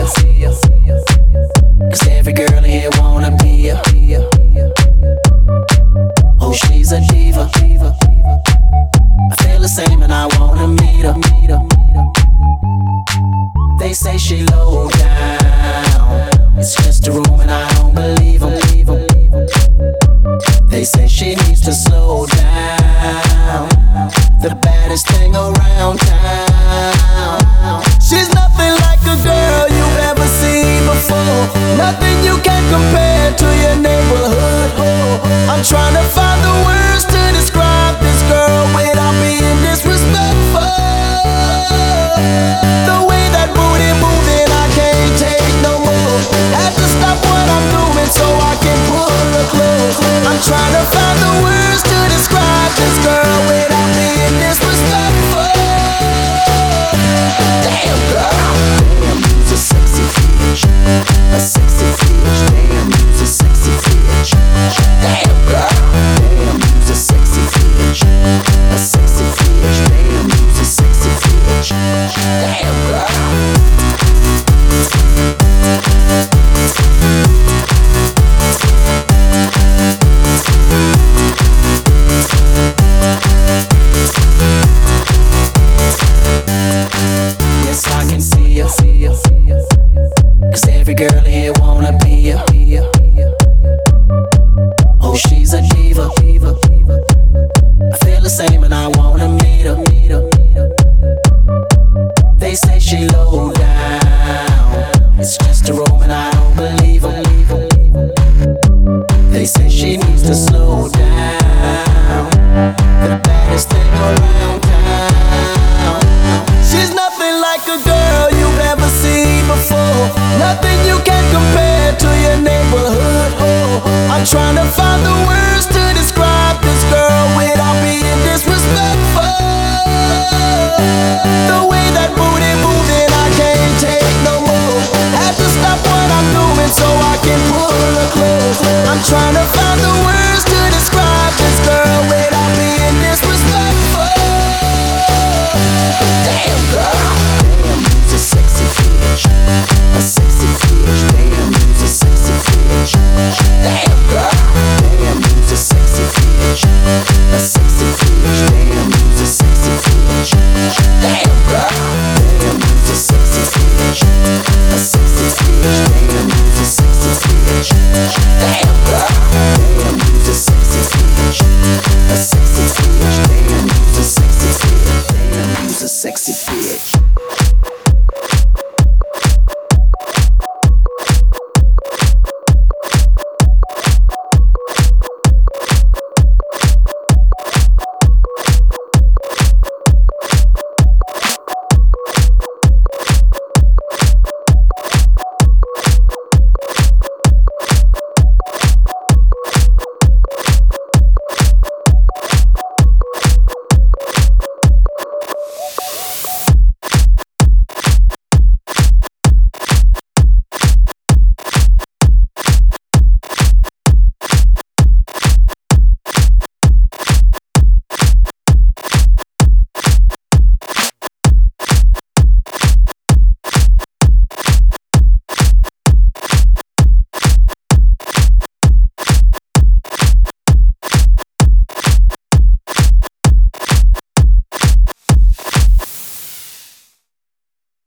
Cause every girl in here wanna be ya. Oh, she's a diva. I feel the same and I wanna meet her. They say she low down, it's just a room and I don't believe them. They say she needs to slow down, the baddest thing around town. She's nothing like a girl you've ever seen before, nothing you can compare to your neighborhood. I'm trying to find the words to describe this girl without being disrespectful. The way that booty moving, I can't take no more. Have to stop what I'm doing so I can pull her close. I'm trying to find the words to describe this girl without being disrespectful. Damn girl, damn, you's a sexy bitch, a sexy bitch. Damn, you's a sexy bitch. Damn girl, damn, you's a sexy bitch, a sexy bitch. Damn, you's a sexy bitch. Damn girl. Yes, I can see ya. Cause every girl here wanna be ya. Oh, she's a diva. I feel the same and I wanna meet her. They say she low down, it's just a room and I don't believe them. They say she needs to slow down, the baddest thing around town. She's nothing like a girl you've ever seen before, nothing you can compare to your neighborhood. I'm trying to find the words to describe this girl without being disrespectful. The way that booty moving, I can't take no more. Have to stop what I'm doing so I can pull her close. I'm trying to find the words to describe this girl without being disrespectful. Damn girl, damn, you's a sexy bitch, a sexy bitch. Damn, you's a sexy bitch. Damn girl, damn, you's a sexy bitch, a sexy bitch. Damn, you's a sexy bitch. Damn girl, damn, you's a sexy bitch, a sexy bitch. Damn, you's a sexy bitch. Damn girl, damn, you's a sexy bitch, a sexy bitch. Damn.